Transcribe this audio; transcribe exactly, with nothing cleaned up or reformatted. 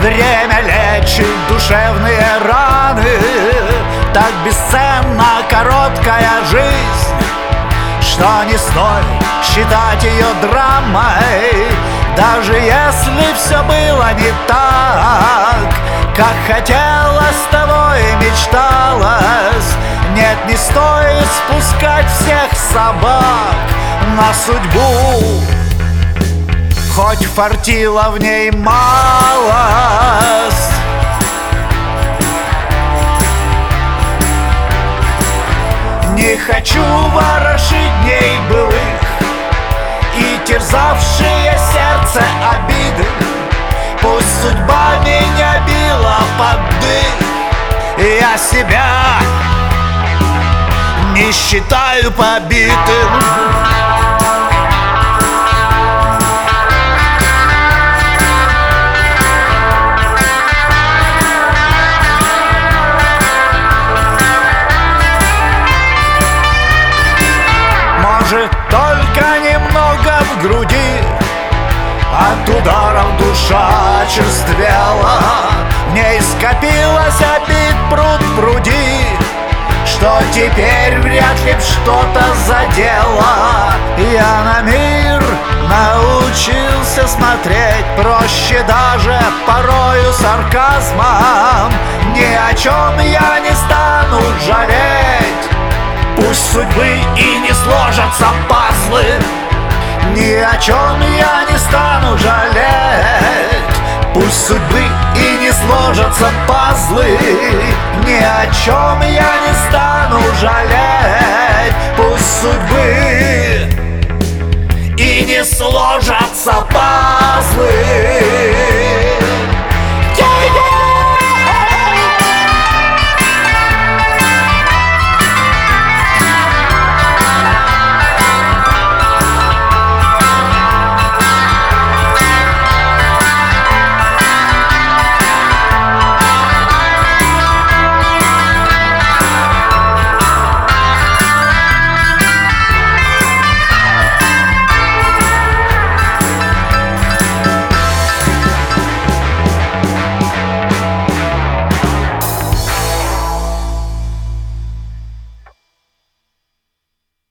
Время лечит душевные раны. Так бесценна короткая жизнь, что не стоит считать ее драмой. Даже если все было не так, как хотелось, того и мечталось. Нет, не стоит спускать всех собак на судьбу, хоть фартило в ней малость. Не хочу ворошить дней былых и терзавшие сердце обиды. Пусть судьба меня била под дых, я себя не считаю побитым. Может, только немного в груди от ударов душа черствела. В ней скопилось обид пруд пруди, что теперь вряд ли б что-то задело. Я на мир научился смотреть проще, даже порою сарказмом. Ни о чем я не стану жалеть, пусть судьбы и не сложатся пазлы. Ни о чем я не стану жалеть, пусть судьбы и не сложатся пазлы. Ни о чем я не стану жалеть, пусть судьбы и не сложатся пазлы.